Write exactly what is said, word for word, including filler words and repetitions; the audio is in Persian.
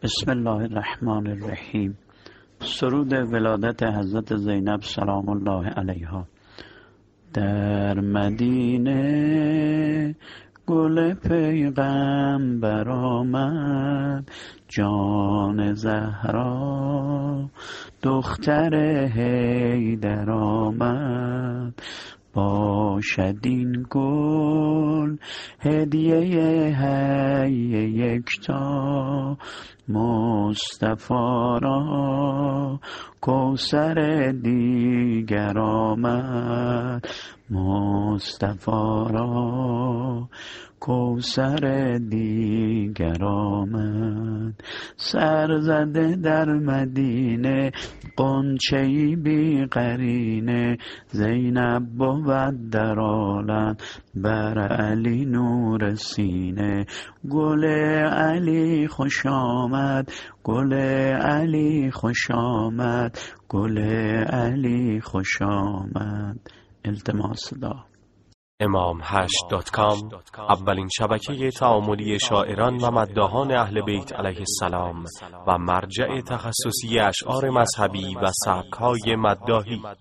بسم الله الرحمن الرحیم. سرود ولادت حضرت زینب سلام الله علیها. در مدینه گل پیغمبر آمد، جان زهرا دختر حیدر آمد. باشد این گل هدیه حی یکتا، مصطفی را کوثر دیگر آمد. مصطفی را کوثر دیگر آمد. سر زده در مدینه غنچه‌ای بی قرینه، زینب بود در عالم بر علی نور سینه. گل علی خوش آمد، گل علی خوش آمد، گل علی خوش آمد. التماس دعا. امام هشت دات کام اولین شبکه تعاملی شاعران و مداحان اهل بیت علیه السلام و مرجع تخصصی اشعار مذهبی و سبک‌های مداحی.